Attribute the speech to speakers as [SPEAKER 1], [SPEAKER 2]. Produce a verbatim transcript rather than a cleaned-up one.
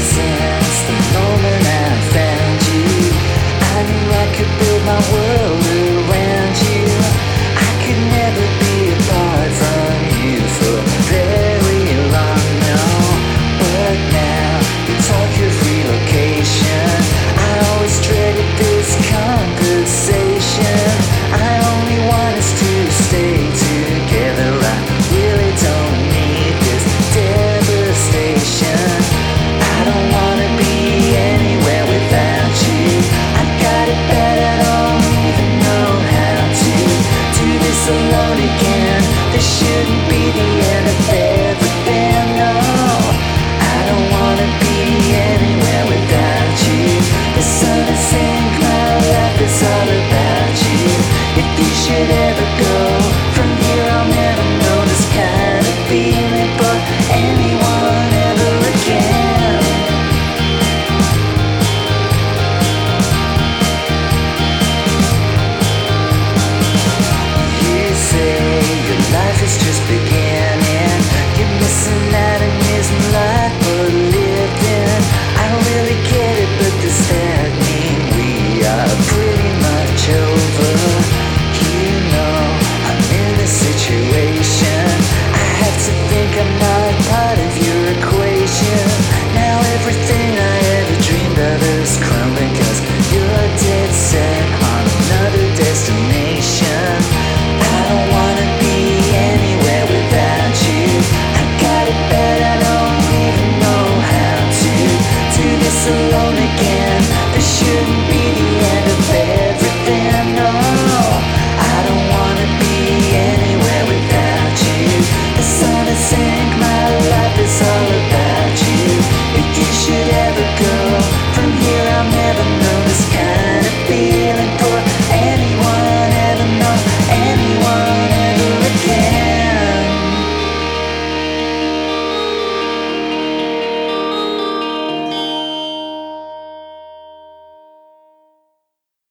[SPEAKER 1] since the moment I found you. I knew I could build my world around you. I could never be apart from you for very long, no. But now you talk of relocation. I always dreaded this conversation. I only want us to stay together. I really don't need this devastation. I don't wanna be anywhere without you. I got it bad, I don't even know how to do this alone again. This shouldn't be the end of everything, no. I don't wanna be anywhere without you. The sun is sinking, my life is all about you. If you should ever